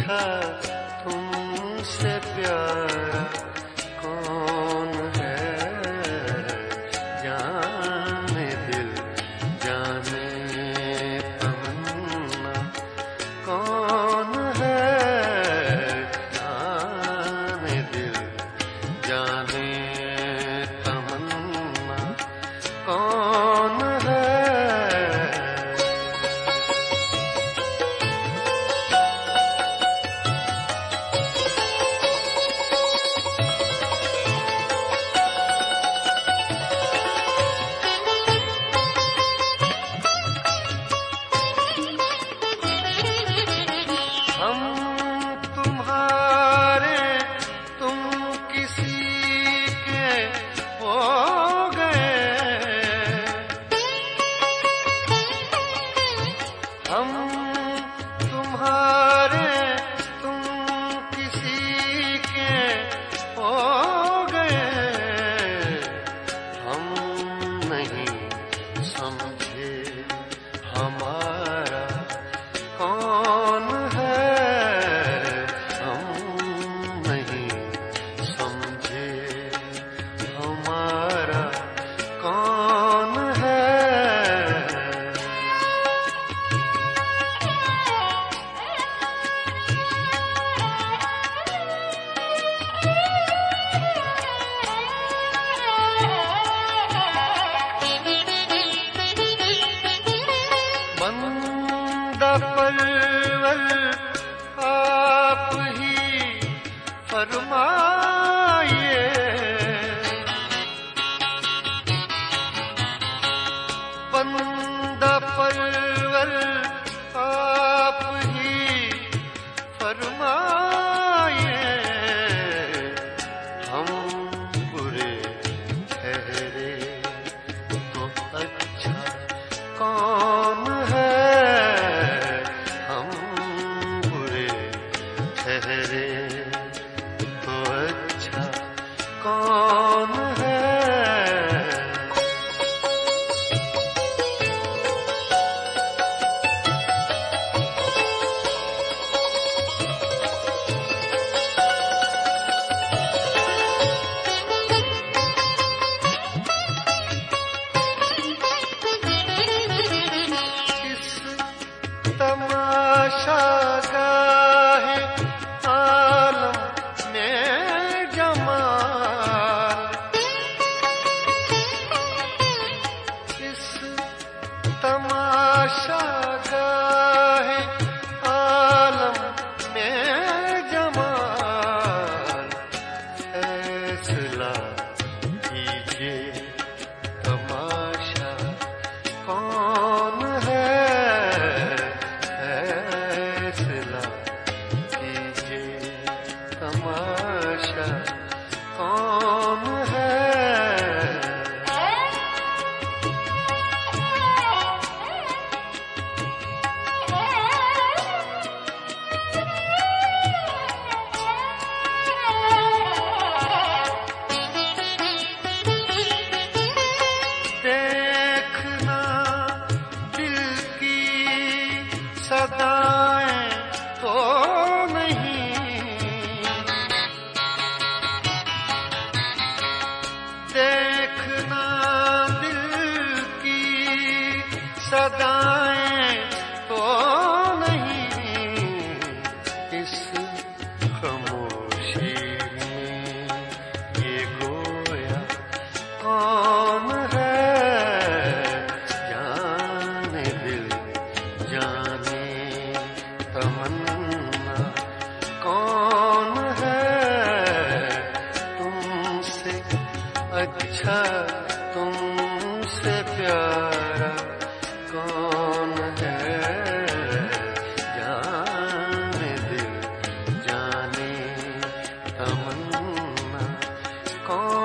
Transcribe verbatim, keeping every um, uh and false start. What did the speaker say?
अच्छा तुमसे प्यारा कौन है, जाने दिल जाने तमन्ना कौन है, जाने दिल जाने तमन्ना कौन है। हम तुम्हारे तुम किसी के हो गए, हम तुम्हारे तुम किसी के हो गए, हम नहीं समझे हमारा कौन है, हम नहीं समझे हमारा कौन है। बंदा परवर आप ही फरमाइए, बंदा परवर आप ही फरमाइए, हम बुरे ठहरे तो अच्छा कौन है, हम बुरे ठहरे तो अच्छा कौन है। तमाशा गाहे आलम में जमाल, इस तमाशा गाहे आलम में जमाल, फैसला कीजिए तमाशा कौन है, तमाशा कौन है। देखना दिल की सदाएं तो देखना दिल की सदाएं तो नहीं, इस खामोशी में ये गोया कौन है, जाने दिल जाने तमन्ना कौन है, तुमसे अच्छा तुमसे प्यारा कौन है, जाने दिल जाने तमन्ना कौन